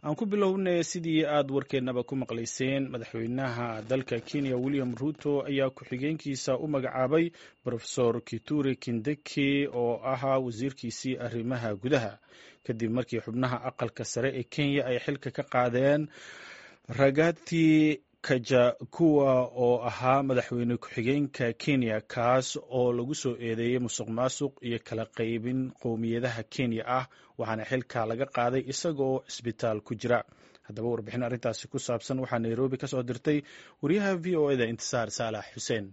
aan ku bilownay sidii aad warkeennaba ku maqlayseen madaxweynaha dalka Kenya William Ruto ayaa ku-xigeenkiisa u magacaabay Professor Kithure Kindiki oo ahaa wasiirkiisii arrimaha gudaha kadib markii xubnaha aqalka sare ee Kenya ay xilka ka qaadeen Rigathi Gachagua oo ahaa madaxweyne ku-xigeenka Kenya kaas oo lagu soo eedeeyay musuqmaasuq iyo kala qaybin qowmiyadaha Kenya ah waxaana xilka laga qaaday isagoo isbitaal ku jira. Haddaba warbixin arrintaasi ku saabsan waxaa Nairobi ka soo dirtay wariyaha VOA-da Intisaar Saalax Xuseen.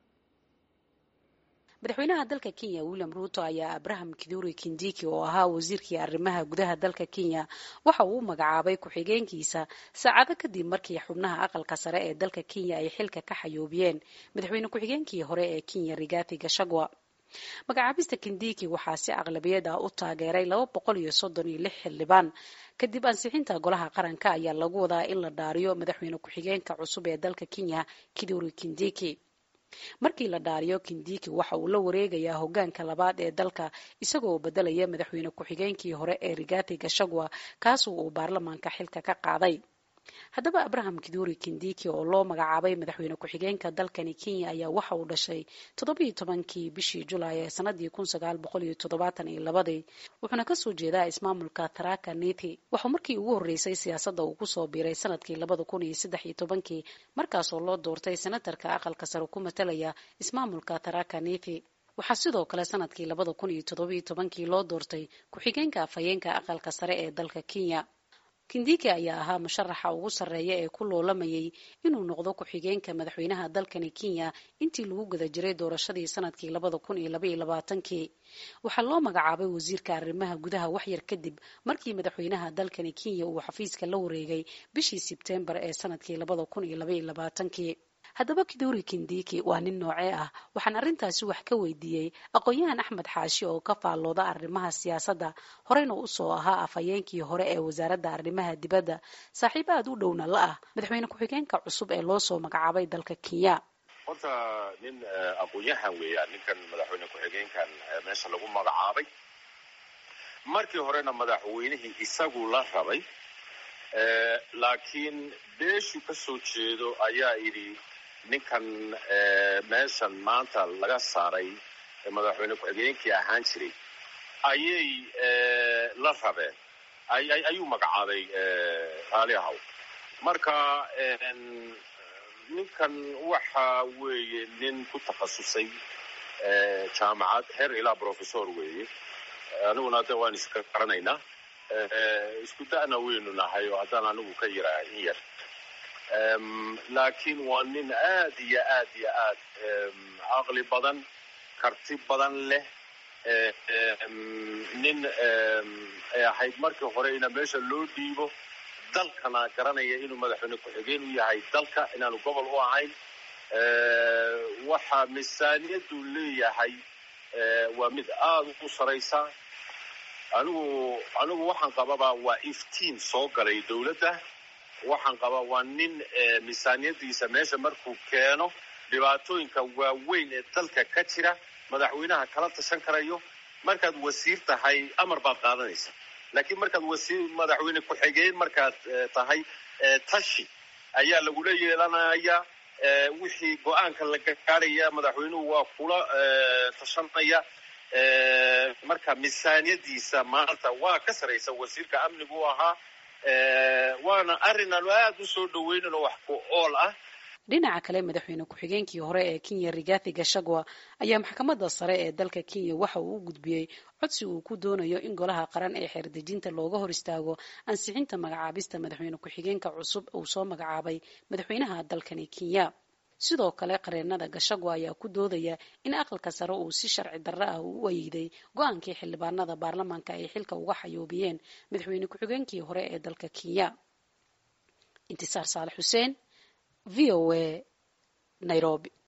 madaxweynaha dalka Kenya William Ruto ayaa Abraham Kithure Kindiki oo ahaa wasiirkii arrimaha gudaha dalka Kenya waxa uu magacaabay ku-xigeenkiisa saacado kadib markii xubnaha aqalka sare ee dalka Kenya ay xilka ka xayoobiyeen madaxweyne ku-xigeenkii hore ee Kenya Rigathi Gachagua. magacaabista Kindiki waxaa si aqlabiyad ah u taageeray 236 xildhibaan kadib ansixinta golaha qaranka ayaa lagu wadaa in la dhaariyo madaxweyne ku-xigeenka cusub ee dalka Kenya Kithure Kindiki. markii la dhaariyo Kindiki waxa uu la wareegayaa hoggaanka labaad ee dalka isagoo bedelaya madaxweyne ku-xigeenkii hore ee Rigathi Gachagua kaas oo uu baarlamaanka xilka ka qaaday. haddaba Abraham Kithure Kindiki oo loo magacaabay madaxweyne ku-xigeenka dalkani Kenya ayaa waxa uu dhashay 17kii bishii Julaay ee sanadii 1972 wuxuuna ka soo jeedaa ismaamulka Tharaka Nithi. wuxuu markii ugu horeysay siyaasadda uu ku soo biiray sanadkii 2013 markaas oo loo doortay senatarka aqalka sare ku matalaya ismaamulka Tharaka Nithi. waxaa sidoo kale sanadkii 2017 loo doortay ku-xigeenka afhayeenka aqalka sare ee dalka Kenya. Kindiki ayaa ahaa musharaxa ugu sarreeya ee ku loolamayay inuu noqdo ku-xigeenka madaxweynaha dalkani Kenya intii lagu guda jiray doorashadii sanadkii 2022. waxaa loo magacaabay wasiirka arrimaha gudaha wax yar kadib markii madaxweynaha dalkani Kenya uu xafiiska la wareegay bishii Sebtembar ee sanadkii 2022. haddaba Kithure Kindiki waa nin noocee ah waxaan arrintaasi wax ka weydiiyey aqoon-yahan Axmed Xaashi oo ka faallooda arrimaha siyaasadda horeyna u soo ahaa afhayeenkii hore ee wasaaradda arrimaha dibadda saaxiib aad u dhowna la ah madaxweyne ku-xigeenka cusub ee loo soo magacaabay dalka Kenya. horta nin aqoon-yahan weeyaan ninkan madaxweyne ku-xigeenkan meesha lagu magacaabay markii horena madaxweynihii isagu la rabay laakiin beeshu ka soo jeedo ayaa yidhi ninkan meeshan maanta laga saaray madaxweyne ku-xigeenkii ahaan jiray ayay la rabeen ayuu magacaabay raali ahow marka ninkan waxa weeye nin ku takhasusay jaamacad heer ilaa professor weeye aniguna de waan iska qaranaynaa isku da'na weynu nahay oo haddaan anigu ka yaraa in yar laakiin waa nin aad iyo aad iyo aad caqli badan karti badan leh nin ay ahayd markii hore ina meesha loo dhiibo dalkana garanaya inuu madaxweyne ku-xigeen u yahay dalka inaanu gobol u ahayn waxa miisaaniyaddu leeyahay waa mid aad u saraysa anigu waxaan qababa waa iftiin soo galay dawladda waxaan qabaa waa nin miisaaniyadiisa meesha markuu keeno dhibaatooyinka waaweyn ee dalka ka jira madaxweynaha kala tashan karayo markaad wasiir tahay amar baad qaadanaysa laakiin markaad madaxweyne ku-xigeen markaad tahay tashi ayaa lagula yeelanaya wixii go-aanka laga gaaraya madaxweynuhu waa kula tashanaya marka miisaaniyadiisa maanta waa ka saraysa wasiirka amnigu u ahaa waana arrin aan aad u soo dhaweynin oo wax ku ool ah. dhinaca kale madaxweyne ku-xigeenkii hore ee Kenya Rigathi Gachagua ayaa maxkamadda sare ee dalka Kenya waxa uu u gudbiyey codsi uu ku doonayo in golaha qaran ee xeerdejinta looga hor istaago ansixinta magacaabista madaxweyne ku-xigeenka cusub uu soo magacaabay madaxweynaha dalkani Kenya. sidoo kale qareenada Gachagua ayaa ku doodaya in aqalka sare uu si sharci darro ah u wayday go'aankii xildhibaanada baarlamaanka ay xilka uga xayoobiyeen madaxweyne ku-xigeenkii hore ee dalka Kenya. Intisaar Saalax Xuseen VOA Nairobi.